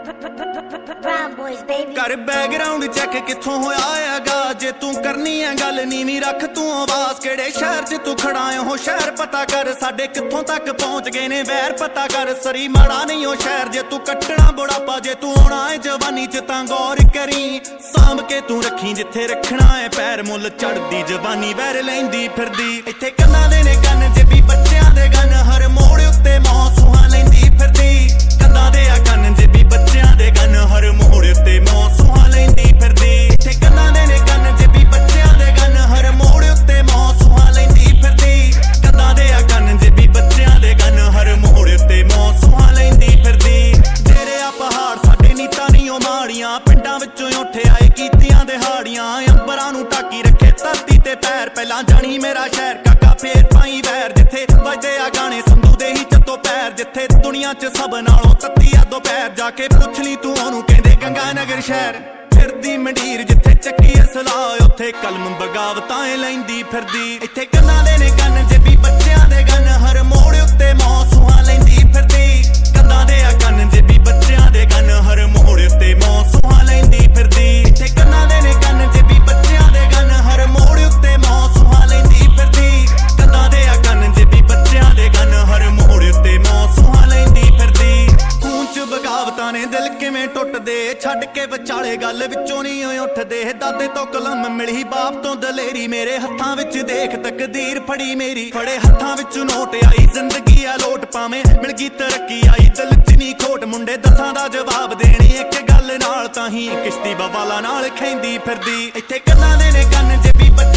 कर background check किथों होया हैगा जे तू करनी है गल नीवी रख तू आवाज केड़े शहर च तू खड़ा हो शहर पता कर साडे किथों तक पहुंच गए ने वैर पता कर सरी माड़ा नहीं हो शहर जे तू कट्टना बुढ़ापा जे तू आना है जवानी च तां गौर करी सांभ के तू रखी जिथे रखना है पैर मुल चढ़दी जवानी वैर लैंदी फिरदी इत्थे कन्नां दे ने गन जे भी बच्चियां दे गन हर मोड़ उत्ते मौसूहां लैंदी फिरदी कंधां दे आ गन जे भी बच्चियां दे गन हर मोड़ उत्ते मौसूहां लैंदी फिरदी इत्थे कन्नां दे ने गन जे भी बच्चियां दे गन हर मोड़ उत्ते मौसूहां लैंदी फिरदी कंधां दे आ गन जे भी बच्चियां दे गन हर मोड़ उत्ते मौसूहां लैंदी फिरदी तेरे आ पहाड़ साडे नीतां नहीं ओ माड़ियां पिंडां विचों उठे आए कीतियां दिहाड़ियां अंबरां नूं ढाकी रखे धरती ते पैर पहलां जानी मेरा शहर काका फेर पाई वैर जिथे वजदे आ गाने संधू दे ही चत्तो पैर जिथे दुनिया च सब नालों तत्ती आ दोपहर जाके पुछ ली तू ओनू कहंदे गंगानगर शहर फिरदी मंडीर जिथे चक्की असलाह उत्थे कलम बगावतां लैंदी फिरदी इत्थे कन्नां दे ने गन जे भी बच्चियां दे गन हर मोड़ उत्ते मौसूहां लैंदी फिरदी कंधां दे आ गन जे भी बच्चियां दे गन हर मोड़ उत्ते मौसूहां लैंदी फिरदी इत्थे कन्नां दे ने गन जे भी बच्चियां दे गन हर मोड़ उत्ते मौसूहां लैंदी फिरदी कंधां दे आ गन जे भी बच्चियां दे गन हर मोड़ उत्ते मौसूहां लैंदी फिरदी खून च बगावतां ने दिल किवें टुटदे छड्ड के विचाले गल विचों नहीं उठदे दादे तो कलम मिली बाप तो दलेरी मेरे हत्थां विच देख तकदीर फड़ी मेरी फड़े हत्थां विच नोट आई जिंदगी आ लोट पावें मिल गई तरक्की आई दिल च नहीं खोट मुंडे दसां दा जवाब देनी इक गल नाल तां ही किश्ती बवाला नाल खैंदी फिरदी इत्थे कन्नां दे ने गन जे भी